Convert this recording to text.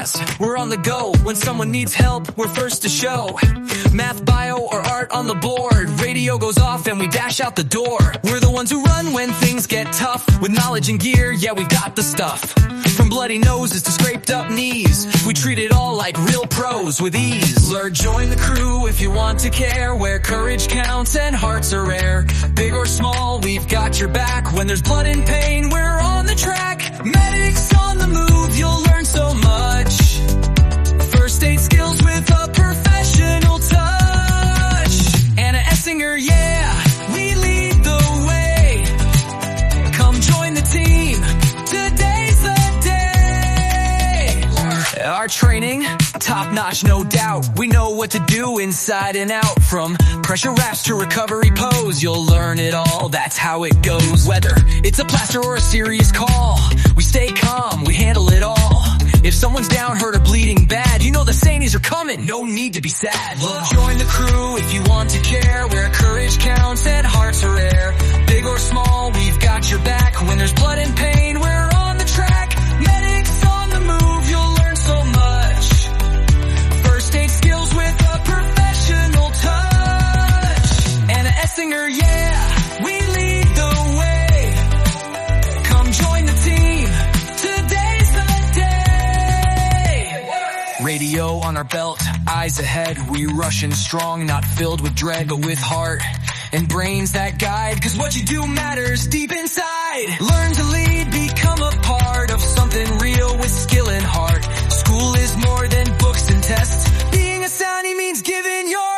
fast, we're on the go. When someone needs help, we're first to show. Math, bio, or art on the board. Radio goes off and we dash out the door. We're the ones who run when things get tough. With knowledge and gear, yeah, we got the stuff. From bloody noses to scraped up knees, we treat it all like real pros with ease. Lure, join the crew if you want to care, where courage counts and hearts are rare. Big or small, we've got your back. When there's blood and pain, we're on the track. Medics on the move, you'll learn so much. First aid skills with a professional touch. Anna Essinger, yeah, we lead the way. Come join the team, today's the day. Our training, top notch, no doubt. We know what to do inside and out. From pressure wraps to recovery pose, you'll learn it all, that's how it goes. Whether it's a plaster or a serious call, we stay calm, we handle it all. If someone's down, hurt, or bleeding bad, you know the Sainies are coming, no need to be sad. Look, join the crew if you want to care, where courage counts and hearts are rare. Big or small, we've got your back. When there's blood and pain, we're on the track. Medics on the move, you'll learn so much. First aid skills with a professional touch. Anna Essinger, yeah, we lead the way. Come join the team, today's the day. Radio on our belt, eyes ahead, we rushing strong, not filled with dread, but with heart and brains that guide. Cause what you do matters deep inside. Learn to lead, become a part of something real with skill and heart. School is more than books and tests. Being a Saini means giving your